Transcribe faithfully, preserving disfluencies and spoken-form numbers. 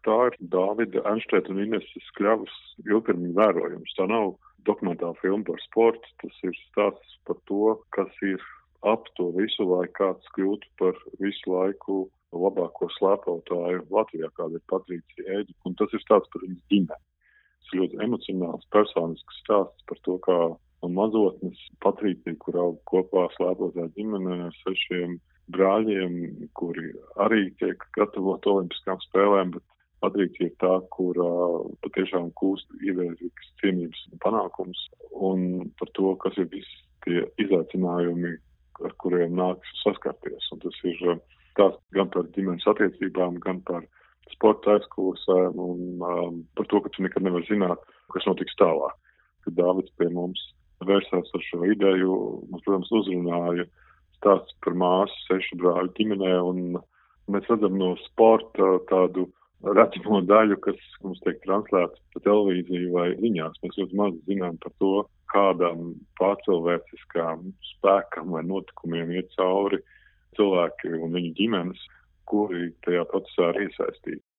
tā ir Dāvida Enštēta un Ineses Kļavas ilgtermiņa vērojums. Tā nav dokumentāla filma par sportu, tas ir stāsts par to, kas ir ap to visu, lai kāds kļūtu par visu laiku labāko slēpotāju Latvijā, kāda ir Patricija Ēģe. Un tas ir stāsts par viņas ģimeni. Tas ir ļoti emocionāls, personisks stāsts par to, kā no mazotnes Patricija, kur aug kopā slēpotāja ģimenē ar sešiem brāļiem, kuri arī tiek gatavot olimpiskām spēlēm, bet Patricija ir tā, kura patiešām kūst ievērīgas cienības panākums, un par to, kas ir visi tie izaicinājumi, ar kuriem nāks saskarties. Un tas ir tās gan par ģimenes attiecībām, gan par sporta aizkulisēm un um, par to, ka tu nekad nevar zināt, kas notiks tālāk. Kad Dāvids pie mums vērsās ar šo ideju, mums, protams, uzrunāja stāsts par māsu sešu brāļu ģimenē, un mēs redzam no sporta tādu redzamo daļu, kas mums tiek translēts pa televīziju vai ziņās. Mēs ļoti maz zinām par to, kādām pārcilvēciskām spēkam vai notikumiem iet cauri cilvēki un viņu ģimenes, kuri tajā procesā ir iesaistīti.